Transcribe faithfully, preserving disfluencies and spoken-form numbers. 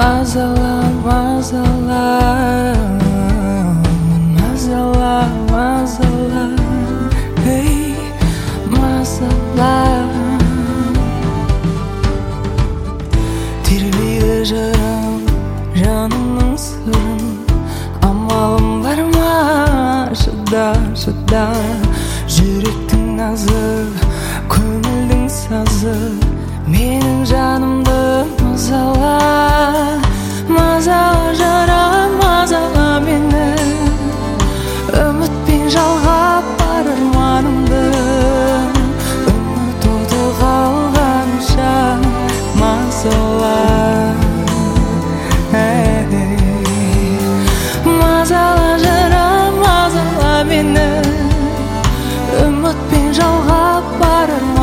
мазала, мазала, мазала, мазала, ей, мазала. Тербейді жырым, жанымның сырын, амалым бар ма, шыда, шыда. Жүректің назы, көңілдің сазы, менің жанымды мазала, мазала жырым, мазала мені. Үмітпен жалғап бар арманымды, үміт оты қалғанша мазала. Мазала жырым, мазала мені. Үмітпен жалғап бар арманымды,